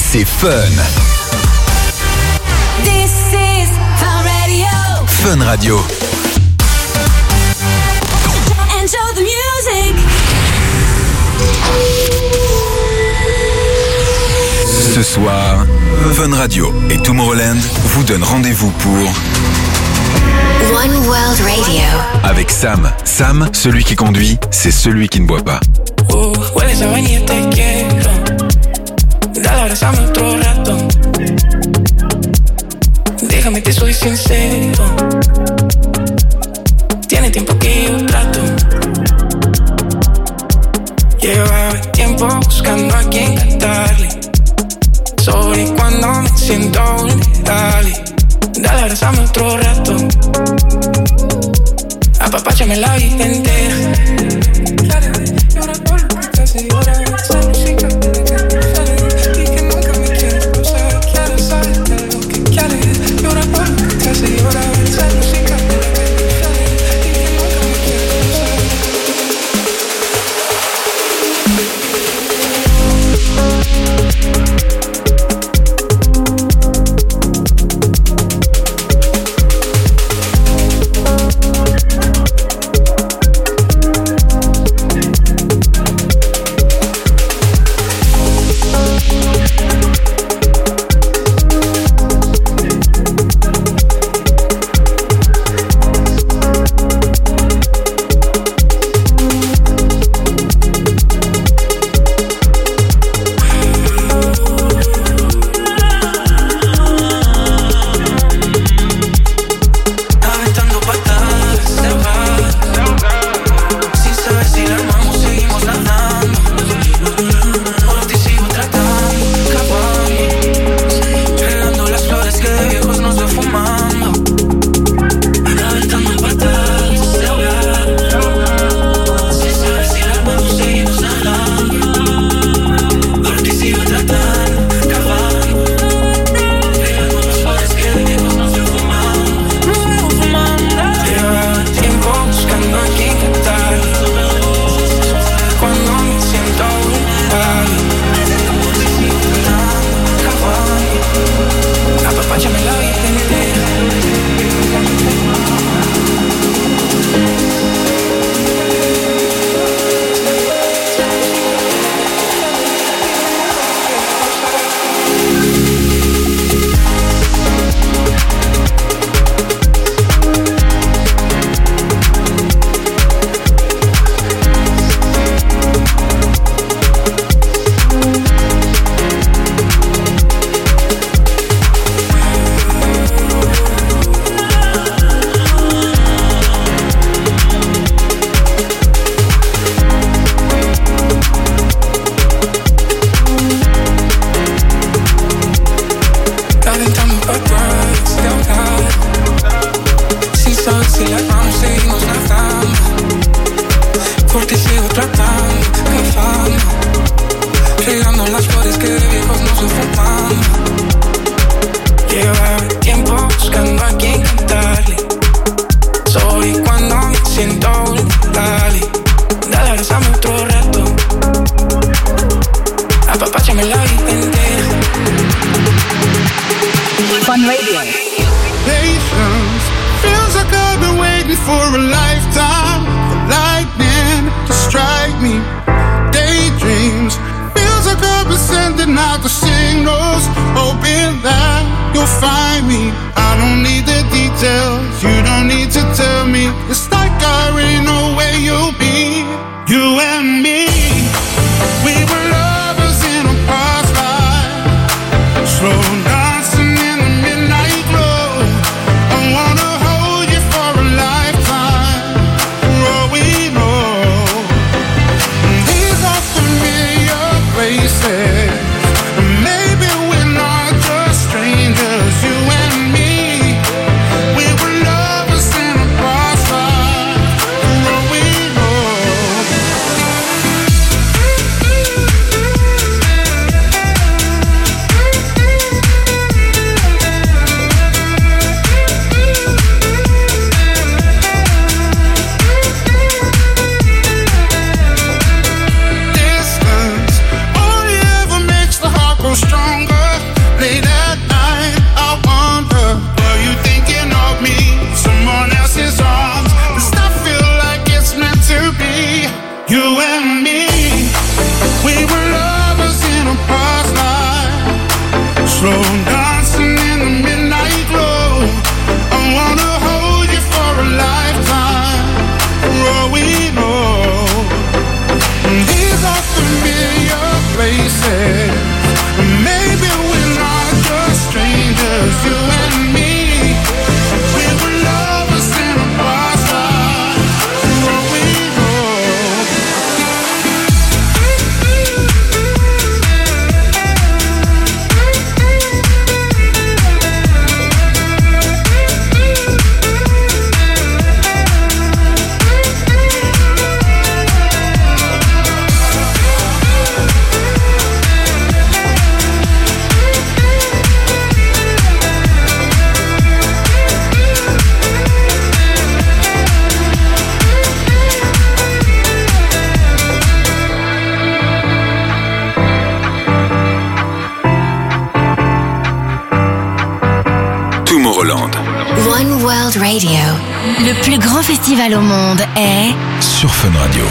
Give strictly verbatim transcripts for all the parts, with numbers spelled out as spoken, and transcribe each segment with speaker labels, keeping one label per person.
Speaker 1: c'est Fun.
Speaker 2: This is Fun Radio.
Speaker 1: Fun Radio.
Speaker 2: Enjoy the music.
Speaker 1: Ce soir, Fun Radio et Tomorrowland vous donnent rendez-vous pour
Speaker 3: One World Radio.
Speaker 1: Avec Sam. Sam, celui qui conduit, c'est celui qui ne boit pas.
Speaker 4: Uh, hueles a vainilla, te quiero. Dale, abrázame otro rato. Déjame que soy sincero. Tiene tiempo que yo trato. Llevaba tiempo buscando a quien cantarle. Sobre cuando me siento vulnerable. Dale, abrázame otro rato. Apapáchame la vida entera. Llora por lo que te hace llorar. Esa música que sale y que nunca me quieres cruzar. Quiero saberte lo que quieres. Llora por lo que te hace llorar. Esa música que sale y que nunca me quieres cruzar.
Speaker 5: You and me, we were lovers in a crossfire.
Speaker 3: Le plus grand festival au monde est
Speaker 1: sur Fun Radio.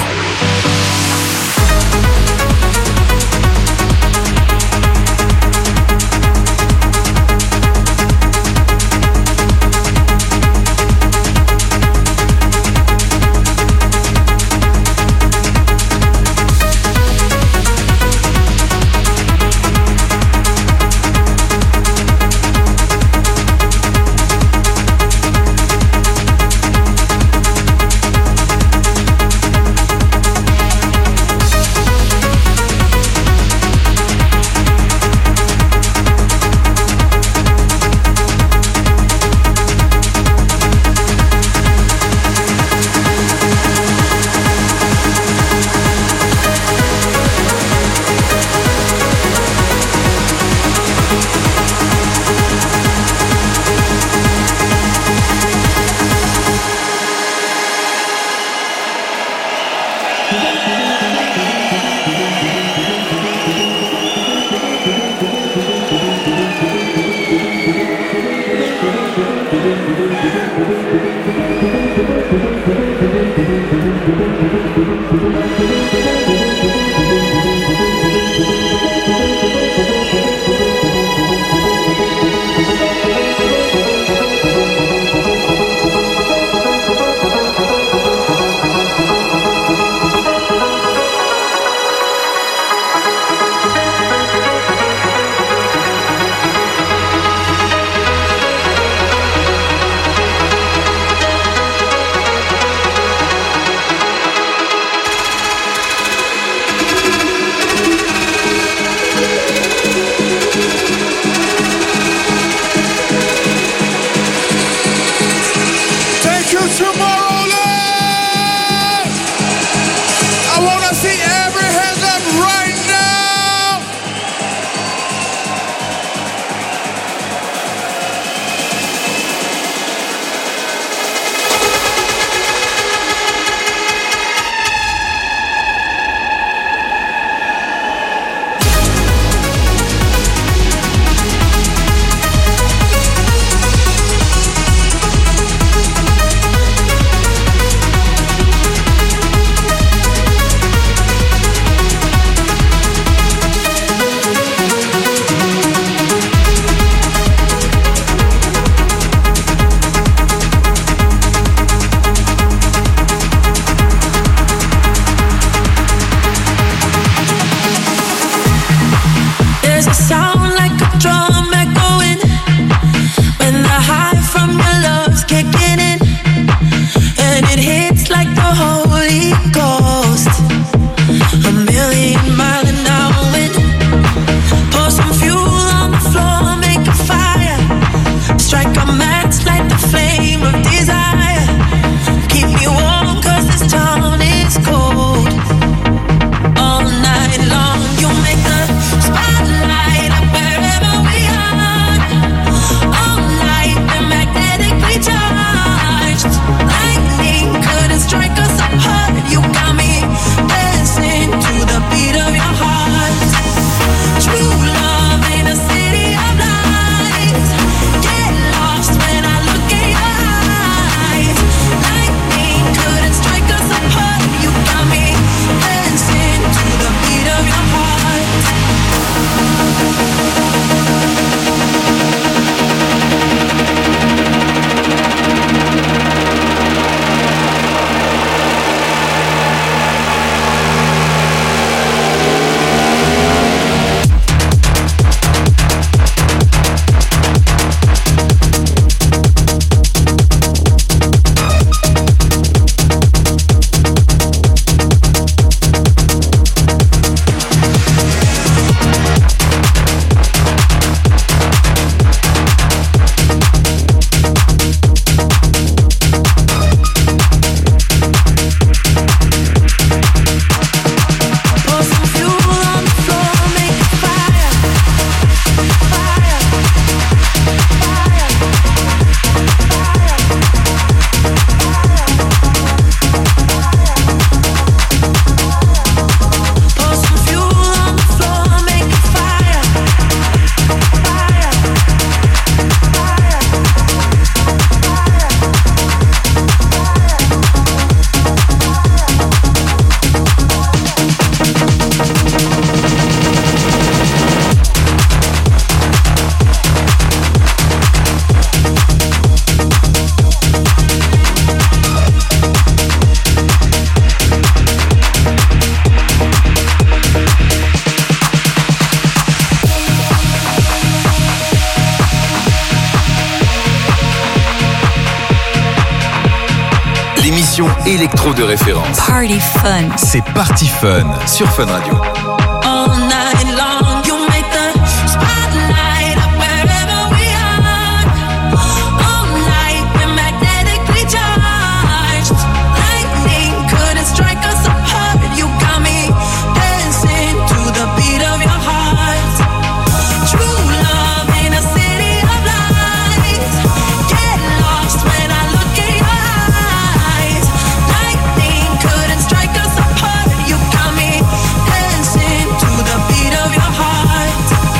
Speaker 1: l'émission électro de référence.
Speaker 5: Party Fun.
Speaker 1: C'est Party Fun sur Fun Radio.
Speaker 2: All night long, you make the spotlight up wherever we are. All night, we're magnetically charged. Lightning couldn't strike us apart. You got me dancing to the beat of your heart. True love in a city of lights. Get lost when I look in your eyes. Lightning couldn't strike us apart. You got me dancing to the beat of your heart.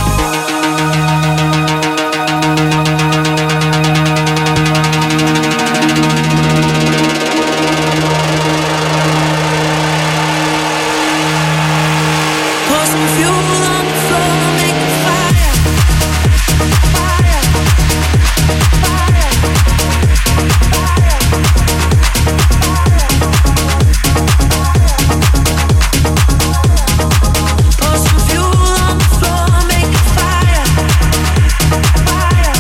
Speaker 2: Pour some fuel on the floor, make a fire. Fire, fire, pour some fuel on the floor, make a fire. Fire,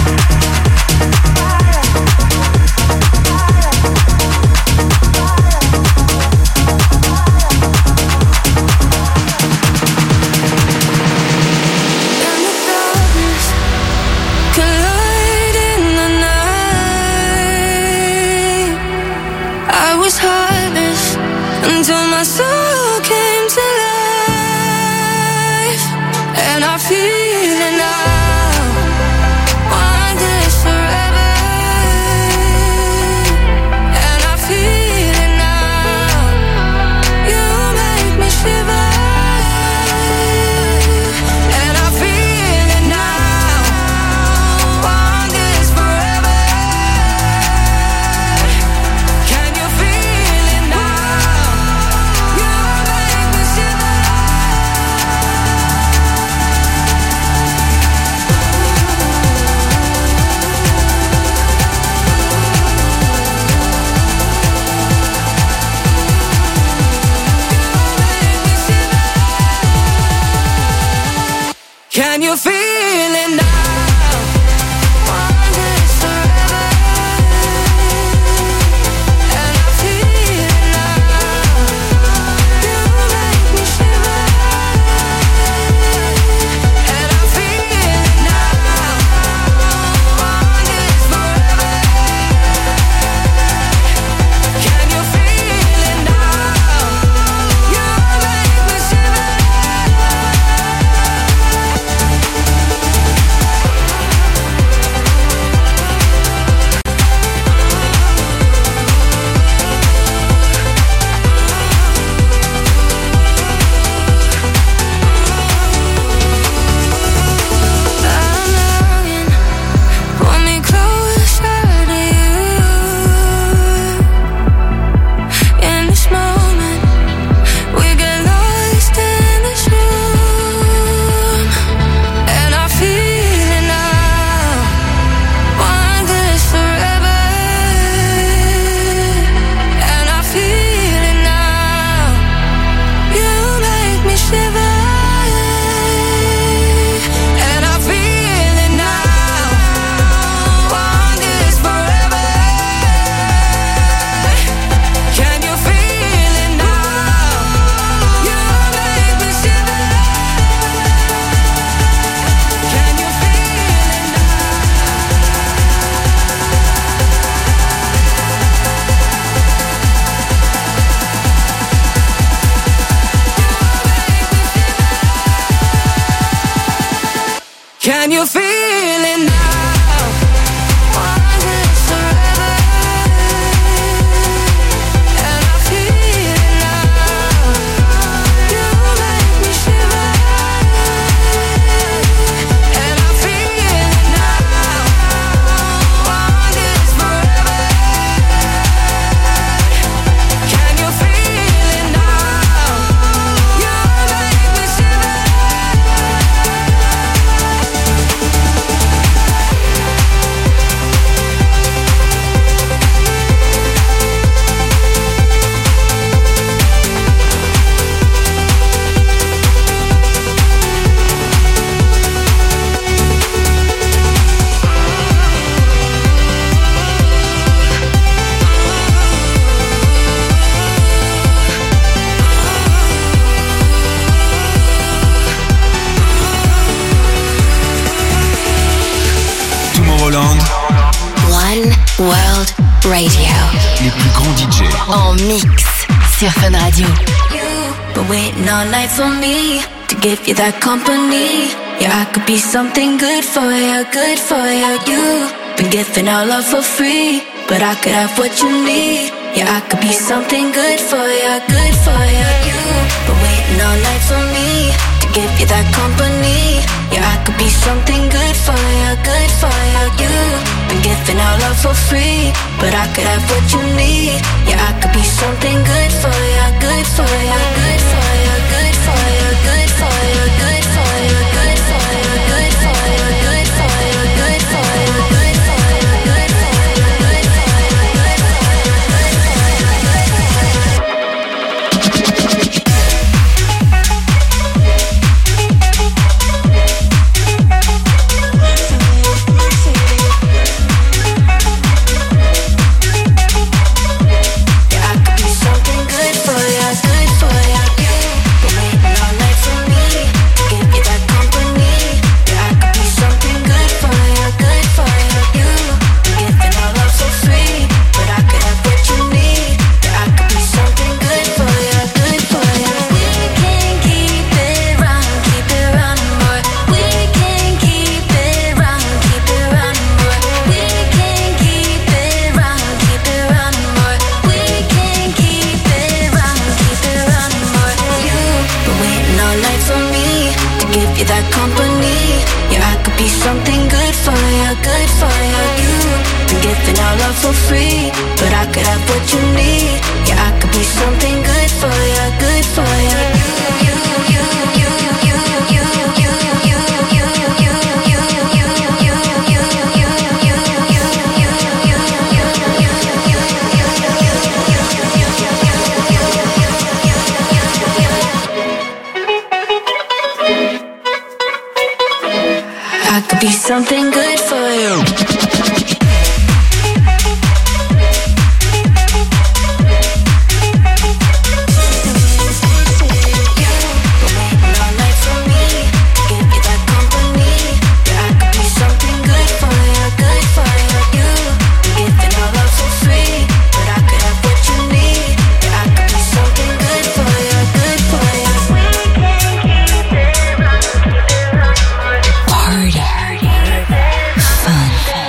Speaker 2: and the darkness collide in the night. I was heartless until my soul came to life, and I feel it now. Want this forever, and I feel it now. You make me shiver. And I feel it now. Want this forever. Can you feel it now? You make me shiver. Can you feel it now? Want this forever, and I feel it now. You make me shiver, and I feel it now. Want this forever. Can you feel it now? You make me shiver. I'm longing, pull me closer to you. In this moment, we get lost in this room, and I feel it now. Want this forever, and I feel it now. You make me shiver, and I feel it now. Want this forever. Can you feel it now? You make me shiver. Can you feel it now? Can you feel it now? Want this forever, and I feel it now. You make me shiver, and I feel it now. Want this forever. Can you feel it now? You make me shiver.
Speaker 3: Radio.
Speaker 1: Les plus grands D J.
Speaker 3: En mix sur Fun Radio.
Speaker 2: You've been waiting all night for me to give you that company. Yeah, I could be something good for you, good for you. You've been giving all love for free, but I could have what you need. Yeah, I could be something good for you, good for you. You've been waiting all night for me to give you that company. Yeah, I could be something good for you, good for you. You've been giving all love for free, but I could have what you need. Yeah, I could be something good for you, good for you, good for you, good for you, good for you, good for you, good for you, good for you, good for you, good for you, good for you, good for you, good for for free, but I could have what you need. Yeah, I could be something good for you, good for you. You, you, you, you, you, you, you, you, you, you, you, you, you, I could be something good for you.
Speaker 3: Party. Fun.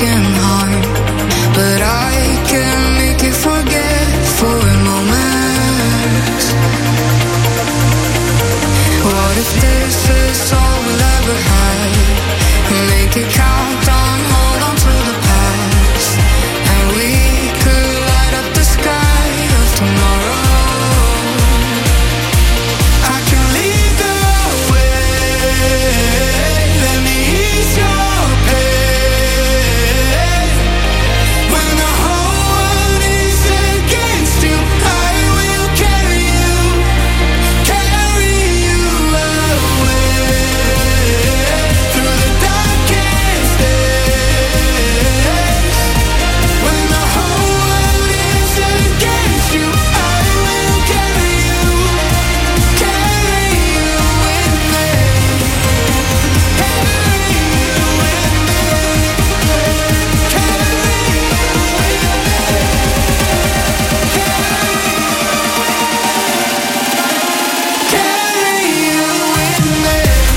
Speaker 5: broken heart, but I can make you forget for a moment. What if this is all we'll ever have? Make it count on, hold on to the past, and we could light up the sky of tomorrow. I can lead the way, let me ease your pain. When the whole world is against you, I will carry you, carry you away through the darkest days. When the whole world is against you, I will carry you, carry you with me, carry you with me, carry you with me.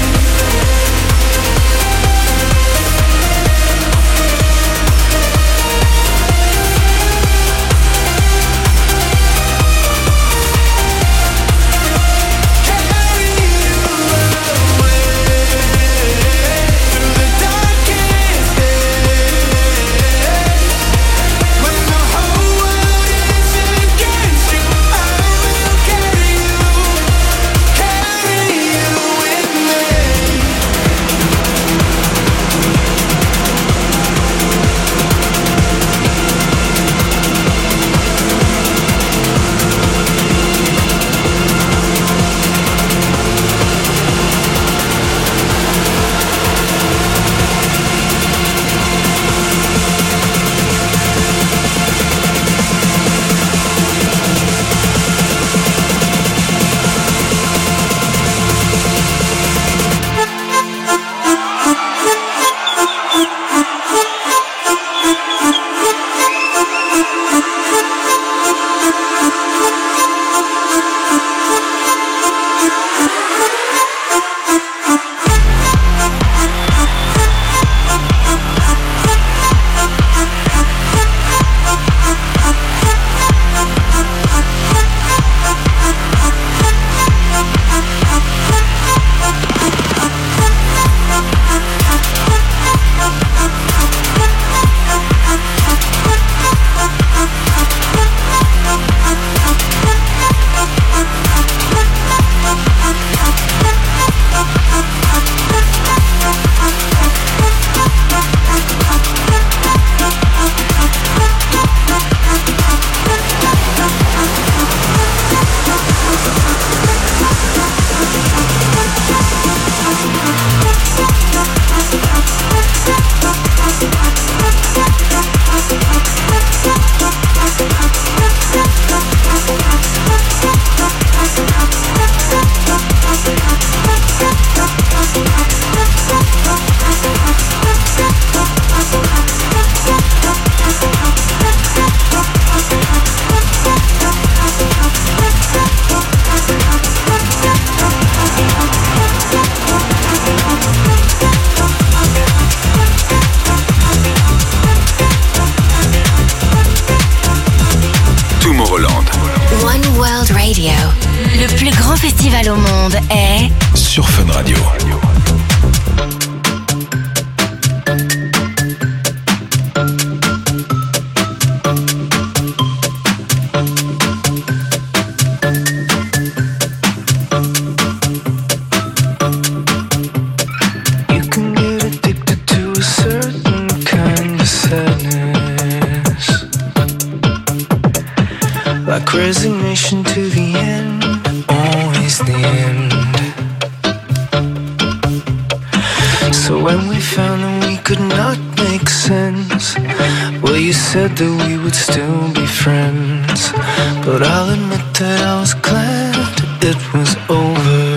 Speaker 3: festival au monde est
Speaker 1: sur Fun Radio.
Speaker 6: Resignation to the end, always the end. So when we found that we could not make sense, well, you said that we would still be friends. But I'll admit that I was glad it was over.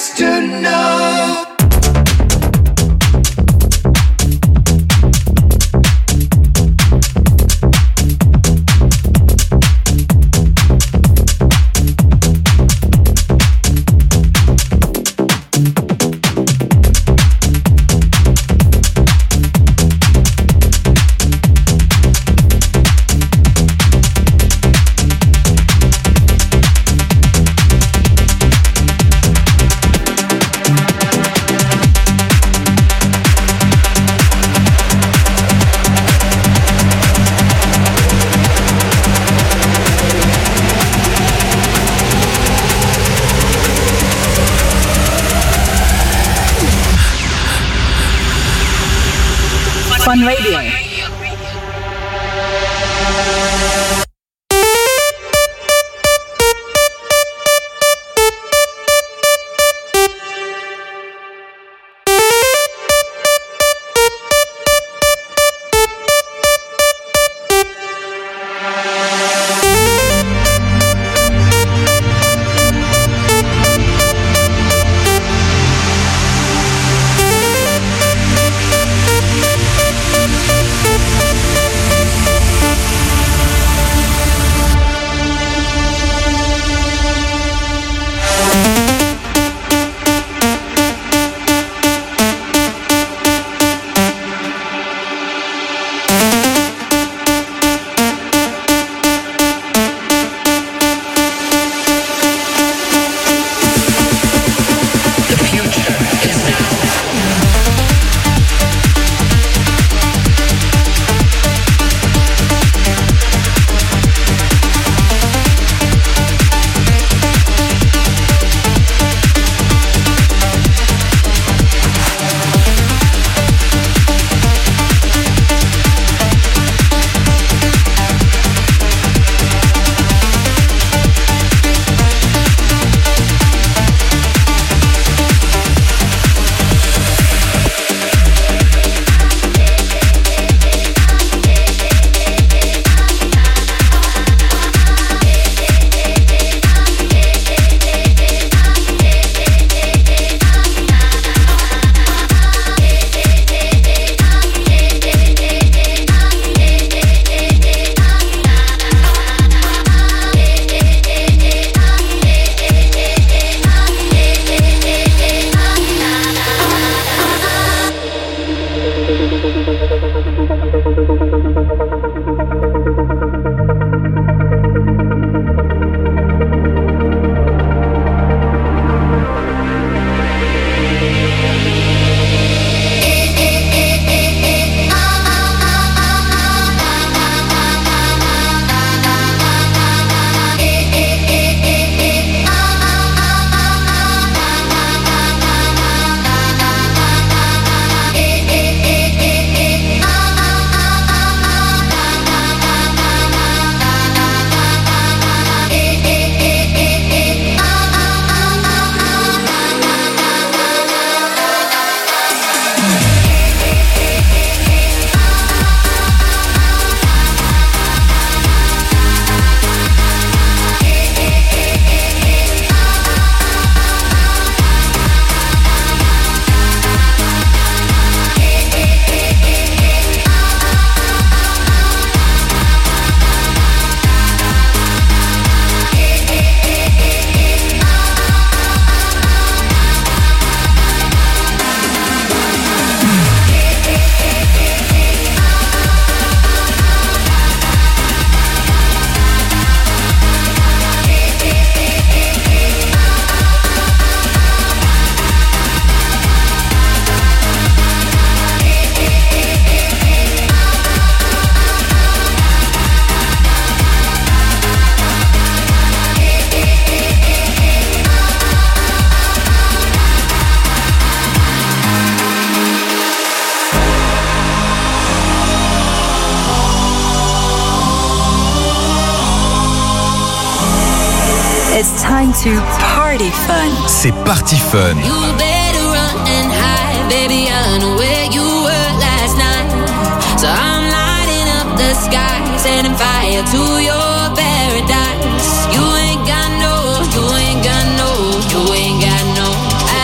Speaker 7: used to know.
Speaker 8: Fun Radio.
Speaker 9: It's time to party fun.
Speaker 1: C'est Party Fun.
Speaker 2: You better run and hide, baby. I know where you were last night. So I'm lighting up the sky, setting fire to your paradise. You ain't got no, you ain't got no, you ain't got no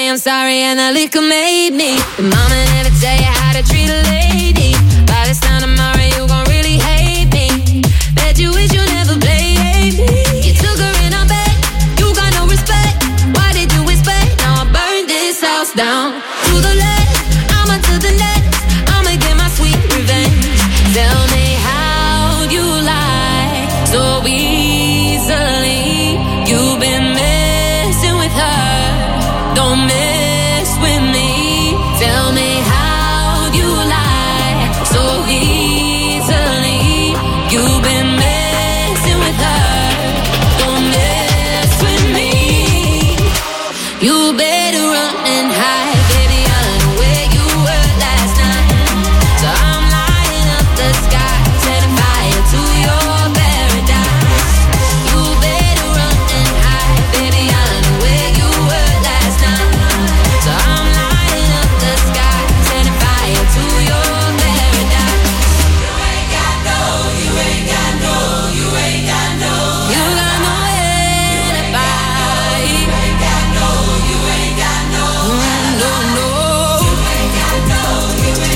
Speaker 2: I'm sorry and the liquor made me. The mama never tell you how to treat a lady. By this time tomorrow you gon' really hate me. Bet you wish you never played me. You took her in her bed, you got no respect. Why did you expect? Now I burned this house down. To the left, I'ma to the next. I'ma get my sweet revenge. Tell me how you lie so easily. You've been messing with her. Don't mess with me. Tell me how you lie so easily. You've been messing with her. Don't mess with me. You better run and hide, baby. I know where you were last night. So I'm lighting up the sky, setting fire to your paradise. You better run and hide, baby. I know where you were last night. So I'm lighting up the sky, setting fire to your paradise. You ain't got no, you ain't got no, you ain't got no. You got no alibi. You ain't got no, you ain't got no. No, no. You ain't got no, you ain't got no.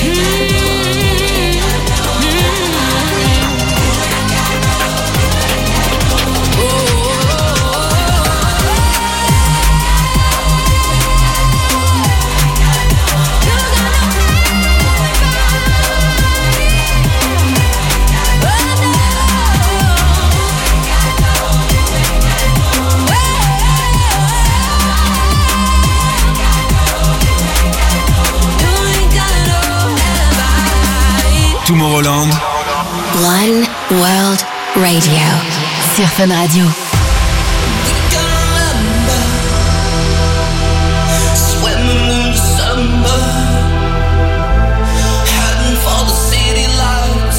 Speaker 1: Tomorrowland.
Speaker 3: One World Radio. Sur Fun Radio.
Speaker 7: Swimming in December, heading for the city lights.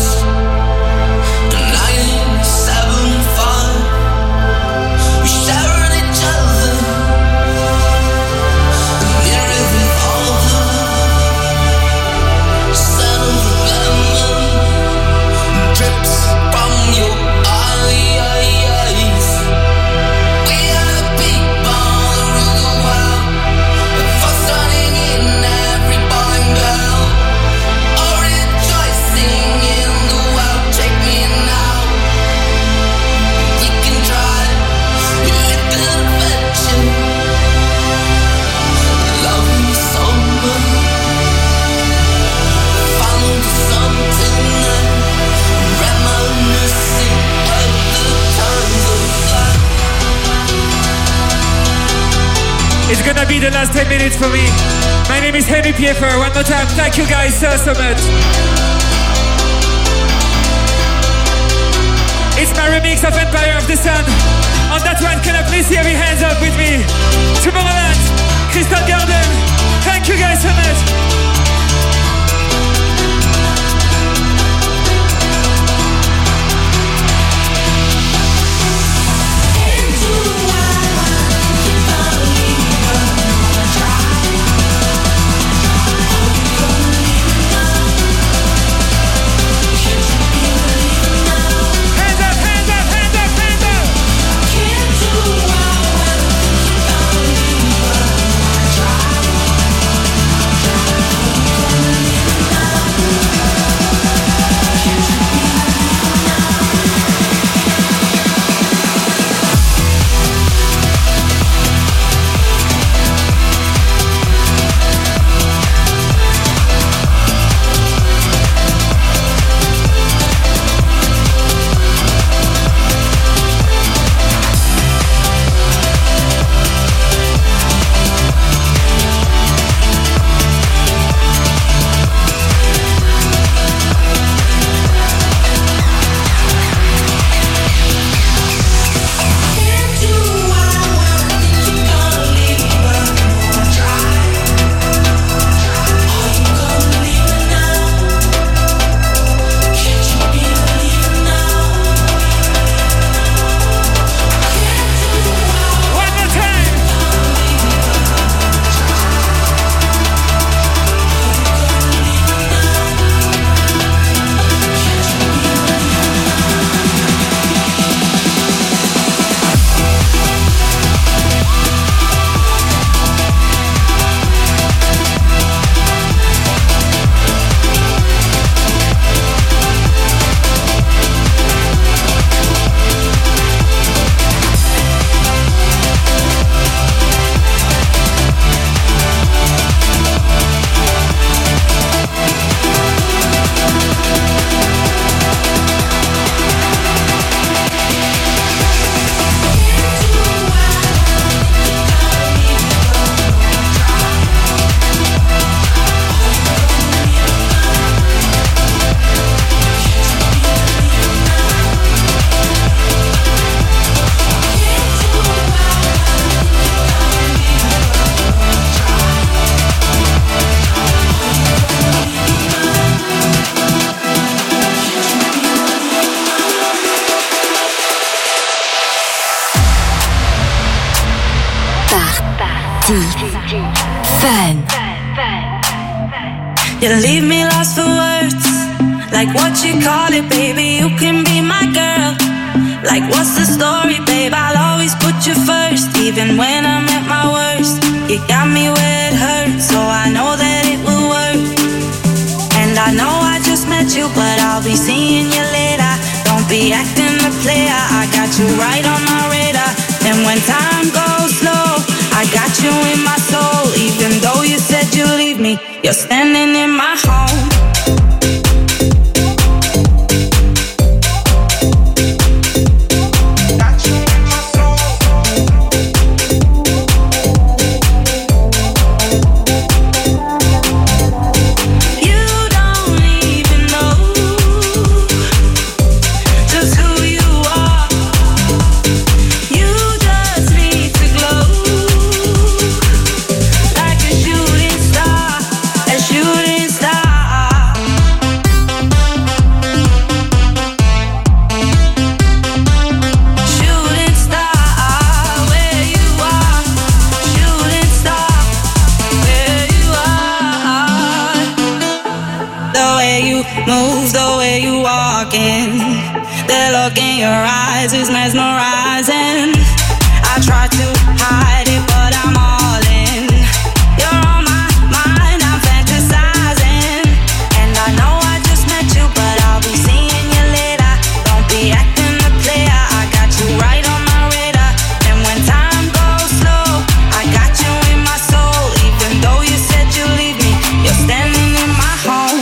Speaker 7: nine seven five, we shared each other. Near revolver, son of a gunman, drips from your eyes. We are people around the world, for starting in every boy and girl, or rejoicing in the world. Take me now, we can try a little adventure. Love me so much, found something that reminiscing of the times of life.
Speaker 8: It's gonna be the last ten minutes for me. My name is Henry Piefer. One more time, thank you guys so, so much. It's my remix of Empire of the Sun. On that one, can I please see every hands up with me? Tomorrowland, Crystal Garden. Thank you guys so much. Hands up, hands up, hands up, hands up.
Speaker 7: Can't do
Speaker 3: Fun.
Speaker 2: You leave me lost for words. Like what you call it, baby, you can be my girl. Like what's the story, babe, I'll always put you first. Even when I'm at my worst, you got me where it hurts. So I know that it will work. And I know I just met you, but I'll be seeing you later. Don't be acting the player, I got you right on my radar. And when time goes slow, I got you in my soul. Even though you said you'd leave me, you're standing in my home.
Speaker 10: Move the way you walking. The look in your eyes is mesmerizing. I try to hide it, but I'm all in. You're on my mind, I'm fantasizing. And I know I just met you, but I'll be seeing you later. Don't be acting the player, I got you right on my radar. And when time goes slow, I got you in my soul. Even though you said you'd leave me, you're standing in my home.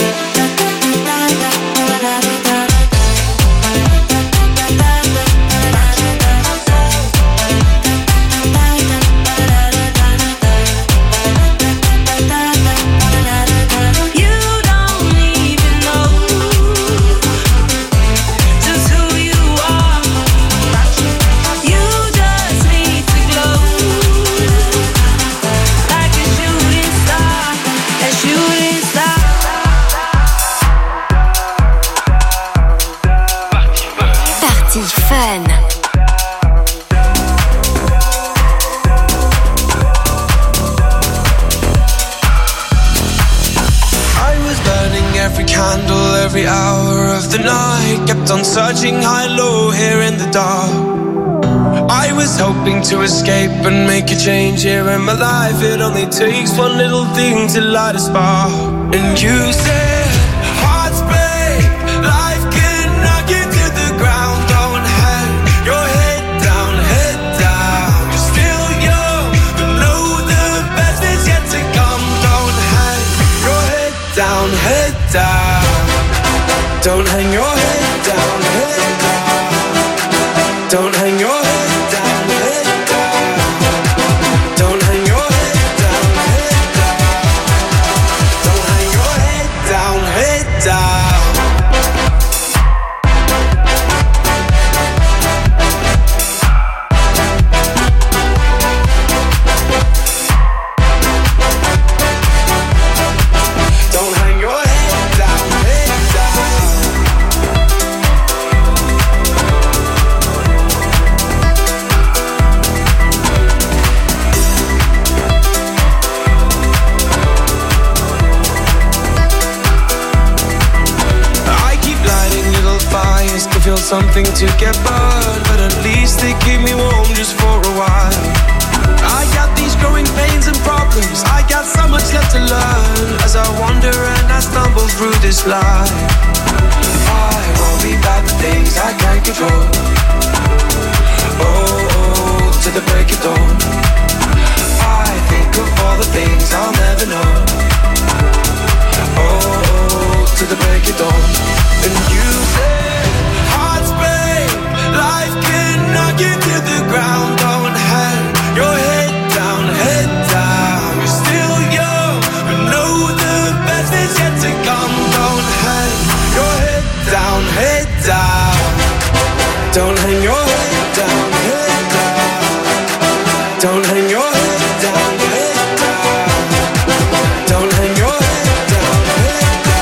Speaker 6: Every hour of the night, kept on searching high low here in the dark. I was hoping to escape and make a change here in my life. It only takes one little thing to light a spark. And you said, hearts break, life can knock you to the ground. Don't hang your head down, head down. You're still young, but know the best is yet to come. Don't hang your head down, head down. Don't hang your head down, head down. Don't hang your head down, head down. Don't hang your head down, head down. Don't hang your head down, head down. Don't hang your head down, head down. To feel something to get burned, but at least they keep me warm just for a while. I got these growing pains and problems, I got so much left to learn as I wander and I stumble through this life. I worry about the things I can't control. Oh, oh, to the break of dawn. I think of all the things I'll never know. Oh, oh, to the break of dawn. And you say life can knock you to the ground. Don't hang your head down, head down. You're still young, but know the best is yet to come. Don't hang your head down, head down. Don't hang your head down, head down. Don't hang your head down, head down. Don't hang your head down, head down.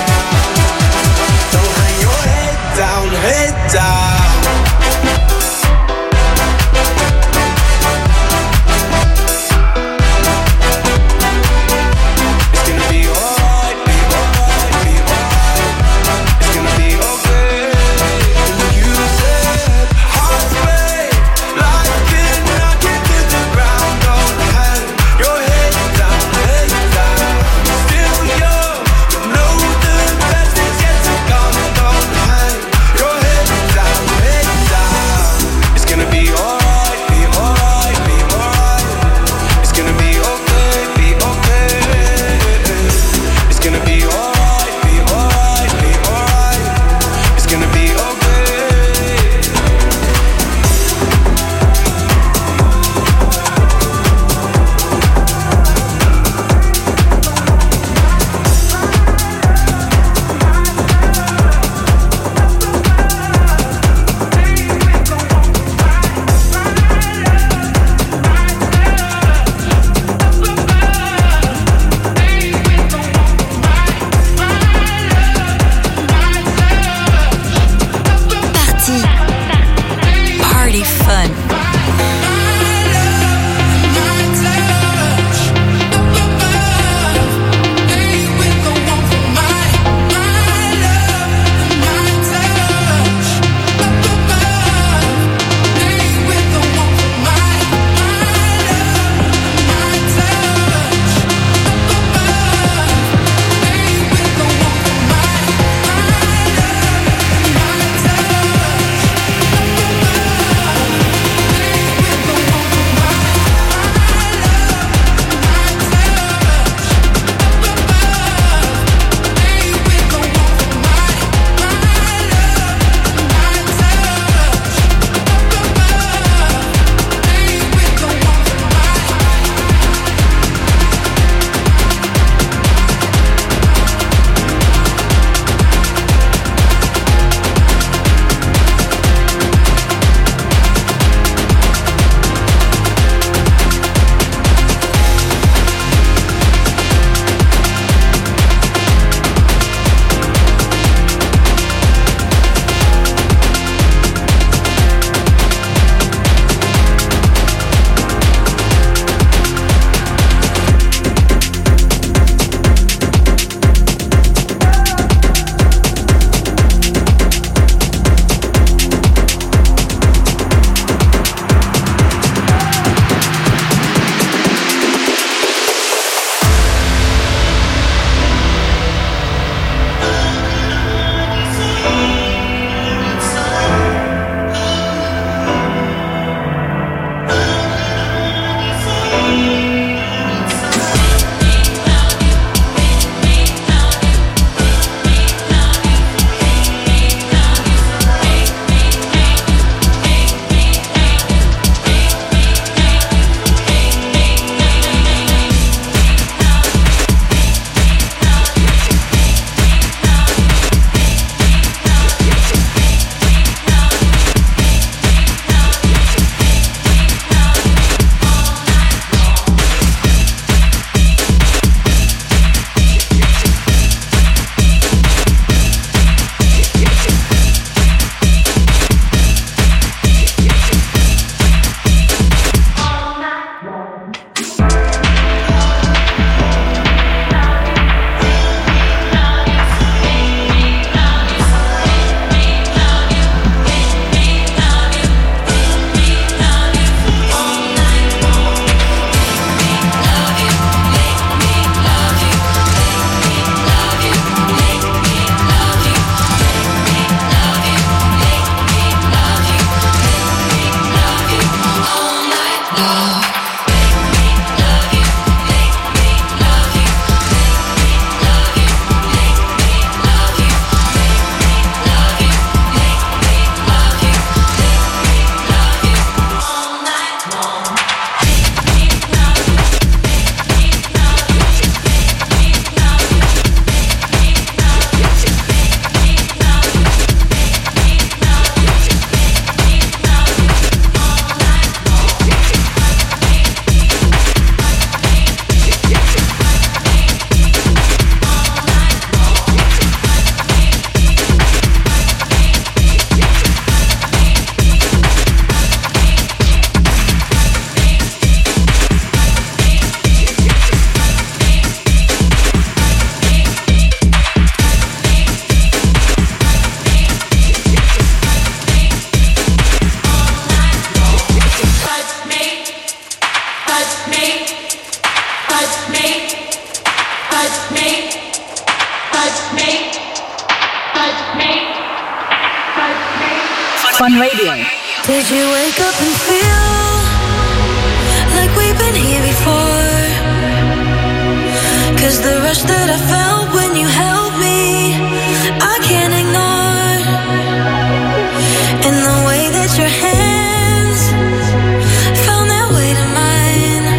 Speaker 9: Fun Radio.
Speaker 2: Did you wake up and feel like we've been here before? 'Cause the rush that I felt when you held me, I can't ignore. And the way that your hands found their way to mine,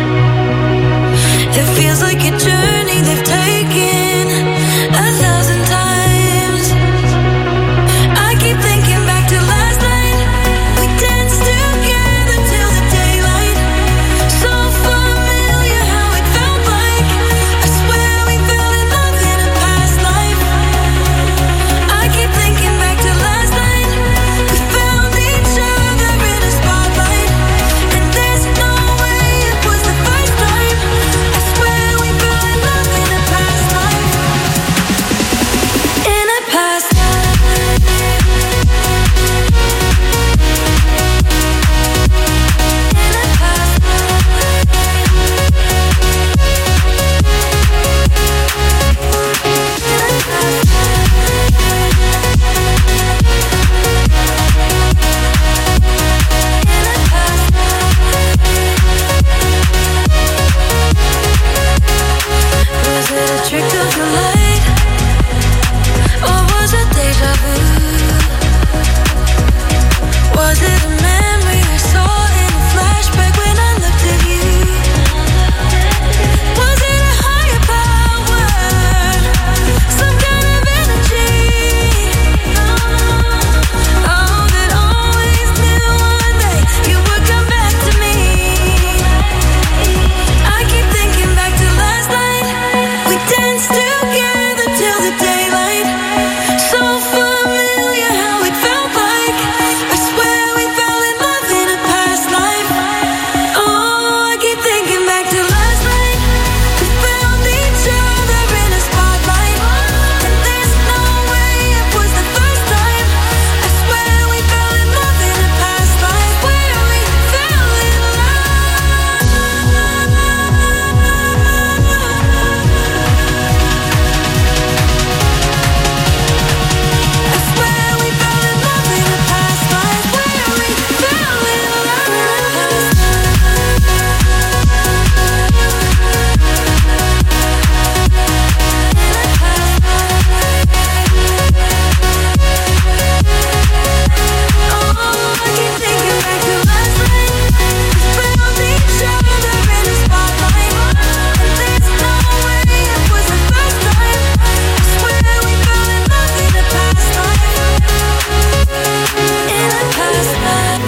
Speaker 2: it feels like a journey they've taken a thousand times. I keep thinking back to last night. We danced together till the daylight. So familiar how it felt like. I swear we fell in love in a past life. I keep thinking back to last night. We found each other in a spotlight. And there's no way it was the first time. I swear we fell in love in a past life. In a past Was it a trick of the light, or was it deja vu? Was it a memory I saw in a flashback when I looked at you? Was it a higher power, some kind of energy? Oh, that always knew one day you would come back to me. I keep thinking back to last night. We danced together till the daylight. So familiar how it felt like. I swear we fell in love in a past life. Oh, I keep thinking back to last night. We found each other in a spotlight. And there's no way it was the first time. I swear we fell in love in a past life. Where we fell in love. I swear we fell in love in a past life. Where we fell in love in a past Oh, I keep thinking back to last night. We found each other in a spotlight. And there's no way it was the first time. I swear we fell in love in a past life. In a past life.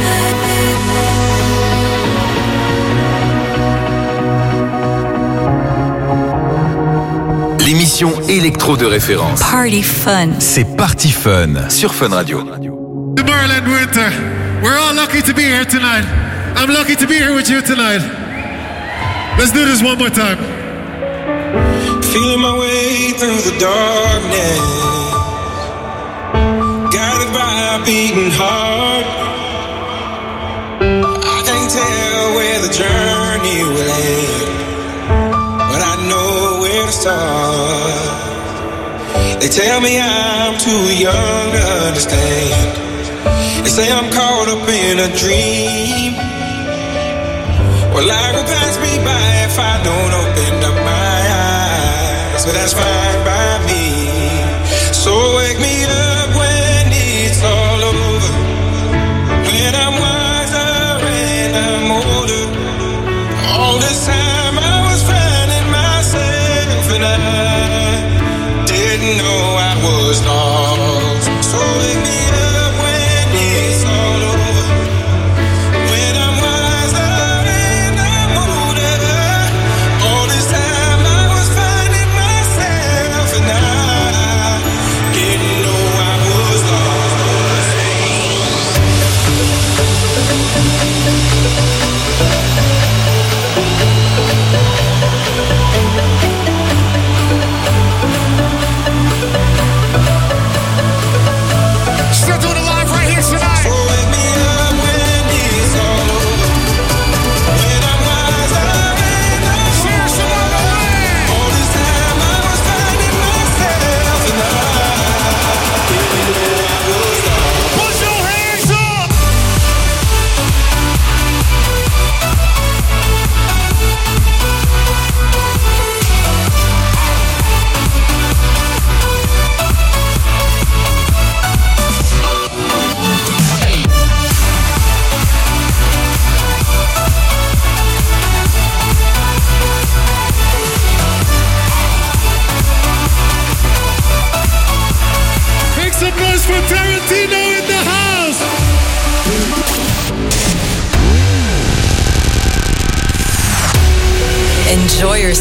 Speaker 1: L'émission électro de référence.
Speaker 9: Party Fun.
Speaker 1: C'est Party Fun sur Fun Radio.
Speaker 11: Tomorrowland Winter, we're all lucky to be here tonight. I'm lucky to be here with you tonight. Let's do this one more time.
Speaker 12: Feeling my way through the darkness, guided by a beating heart. I can't tell where the journey will end, but I know where to start. They tell me I'm too young to understand. They say I'm caught up in a dream. Well, life will pass me by if I don't open up my eyes, but that's fine by me. So wake me up when it's all over, when I'm wiser and I'm older. All this time I was finding myself and I didn't know I was lost. So wake me up when it's all over, when I'm wiser and I'm older. All this time I was finding myself and I didn't know I was lost.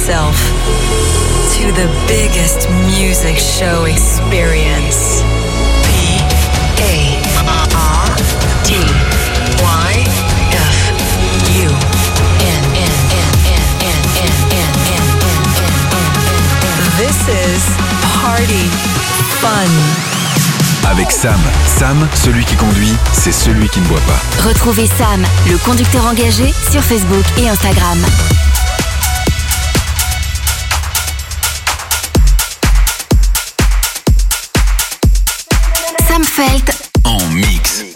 Speaker 9: yourself to the biggest music show experience. P A R D Y F U N N N N N N N N N. This is Party Fun.
Speaker 1: Avec Sam. Sam, celui qui conduit, c'est celui qui ne boit pas.
Speaker 3: Retrouvez Sam, le conducteur engagé, sur Facebook et Instagram. Sam Felt
Speaker 1: En mix.